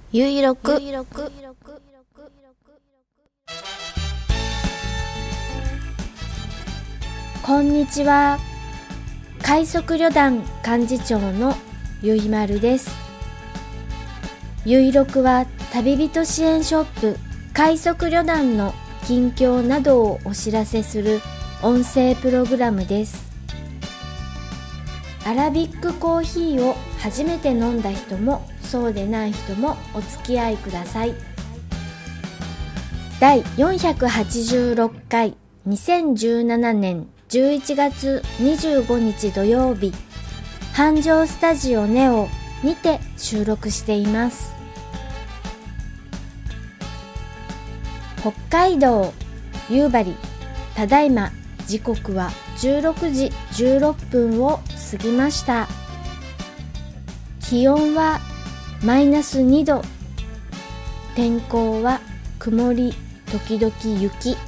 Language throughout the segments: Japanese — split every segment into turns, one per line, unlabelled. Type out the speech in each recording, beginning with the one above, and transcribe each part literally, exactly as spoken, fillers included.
ゆいろく
こんにちは。快速旅団幹事長のゆいまるです。ゆいろくは旅人支援ショップ快速旅団の近況などをお知らせする音声プログラムです。アラビックコーヒーを初めて飲んだ人もそうでない人もお付き合いください。だいよんひゃくはちじゅうろっかいにせんじゅうななねんじゅういちがつにじゅうごにち土曜日、繁盛スタジオネオにて収録しています。北海道夕張、ただいま時刻はじゅうろくじじゅうろっぷんを過ぎました。気温はマイナスにど、天候は曇り時々雪。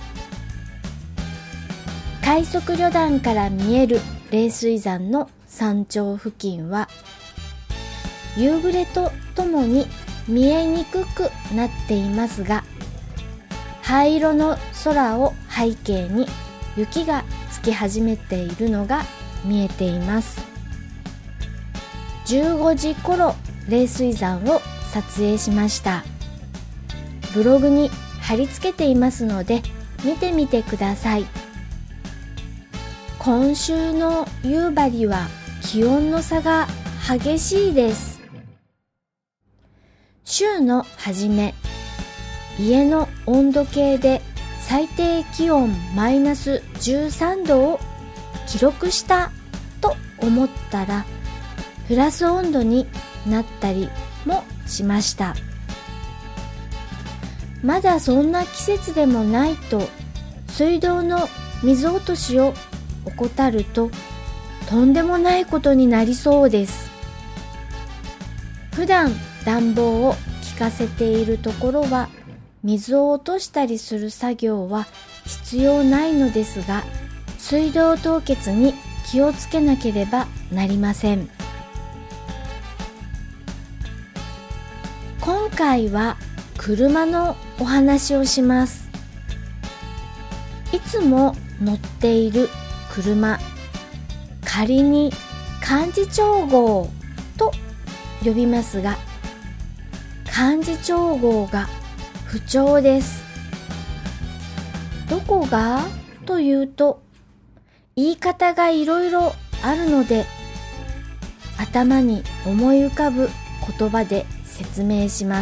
快速旅団から見える冷水山の山頂付近は夕暮れとともに見えにくくなっていますが、灰色の空を背景に雪がつき始めているのが見えています。じゅうごじ頃冷水山を撮影しました。ブログに貼り付けていますので見てみてください。今週の夕張は気温の差が激しいです。週の初め、家の温度計で最低気温マイナスじゅうさんどを記録したと思ったらプラス温度になったりもしました。まだそんな季節でもないと水道の水落としを怠るととんでもないことになりそうです。普段暖房を効かせているところは水を落としたりする作業は必要ないのですが、水道凍結に気をつけなければなりません。今回は車のお話をします。いつも乗っている車、仮に幹事長号と呼びますが、幹事長号が不調です。どこがというと、言い方がいろいろあるので、頭に思い浮かぶ言葉で説明します。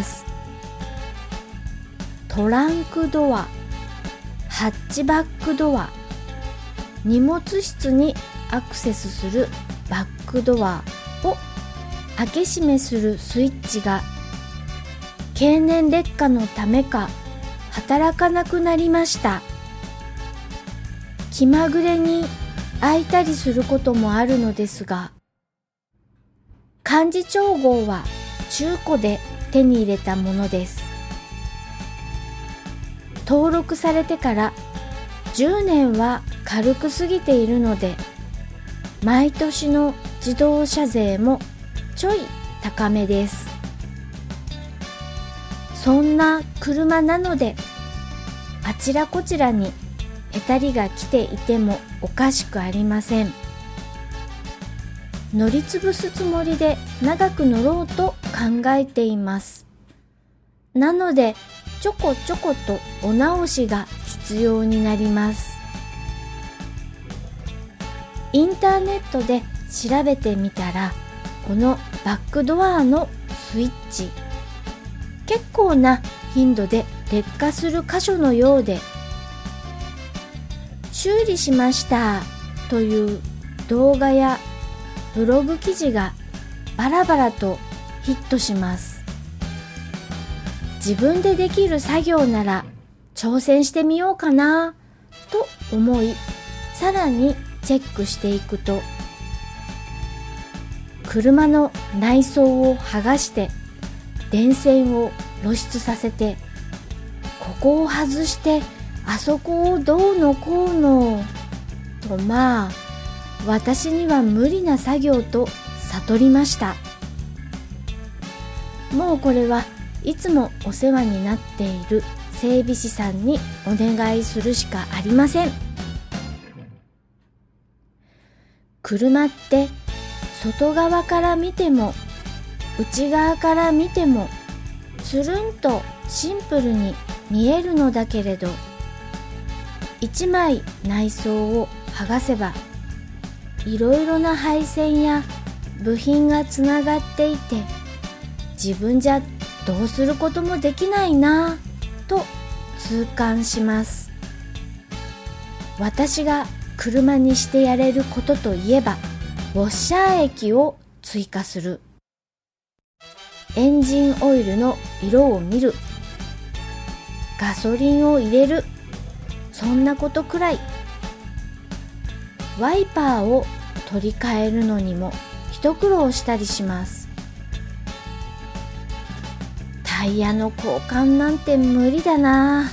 トランクドア、ハッチバックドア、荷物室にアクセスするバックドアを開け閉めするスイッチが経年劣化のためか働かなくなりました。気まぐれに開いたりすることもあるのですが、幹事長号は中古で手に入れたものです。登録されてからじゅうねんは軽く過ぎているので、毎年の自動車税もちょい高めです。そんな車なので、あちらこちらにへたりが来ていてもおかしくありません。乗りつぶすつもりで長く乗ろうと考えています。なのでちょこちょことお直しが必要になります。インターネットで調べてみたら、このバックドアのスイッチ、結構な頻度で劣化する箇所のようで、修理しましたという動画やブログ記事がバラバラとヒットします。自分でできる作業なら挑戦してみようかなと思い、さらにチェックしていくと、車の内装を剥がして電線を露出させて、ここを外してあそこをどうのこうのと、まあ私には無理な作業と悟りました。もうこれはいつもお世話になっている整備士さんにお願いするしかありません。車って外側から見ても内側から見てもつるんとシンプルに見えるのだけれど、一枚内装を剥がせばいろいろな配線や部品がつながっていて、自分じゃどうすることもできないなぁと痛感します。私が車にしてやれることといえば、ウォッシャー液を追加する、エンジンオイルの色を見る、ガソリンを入れる、そんなことくらい。ワイパーを取り替えるのにも一苦労したりします。タイヤの交換なんて無理だな。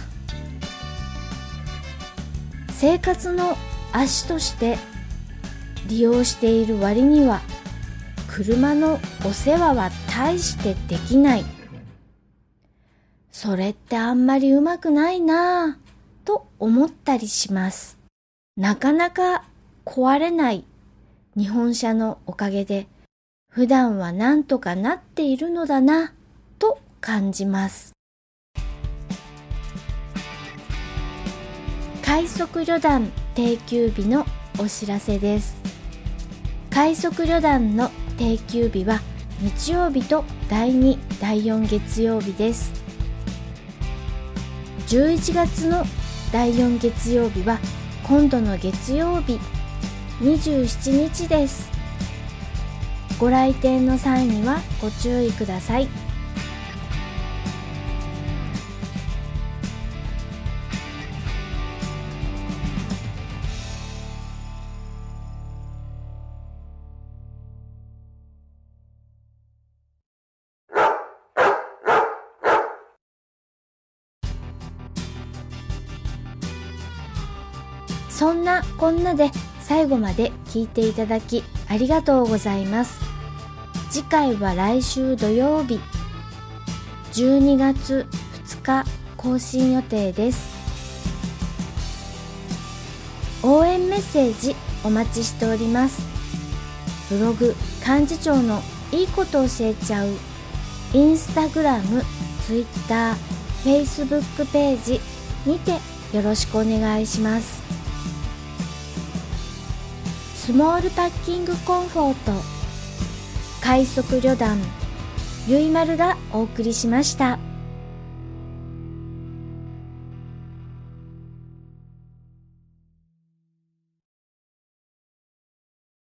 生活の足として利用している割には車のお世話は大してできない。それってあんまりうまくないなぁと思ったりします。なかなか壊れない日本車のおかげで普段はなんとかなっているのだなと感じます。快速旅団定休日のお知らせです。快速旅団の定休日は日曜日とだいに、だいよん月曜日です。じゅういちがつのだいよん月曜日は今度の月曜日にじゅうしちにちです。ご来店の際にはご注意ください。そんなこんなで最後まで聞いていただきありがとうございます。次回は来週土曜日じゅうにがつふつか更新予定です。応援メッセージお待ちしております。ブログ幹事長のいいこと教えちゃうインスタグラム、ツイッター、フェイスブックページにてよろしくお願いします。スモールパッキングコンフォート快速旅団ゆいまるがお送りしました。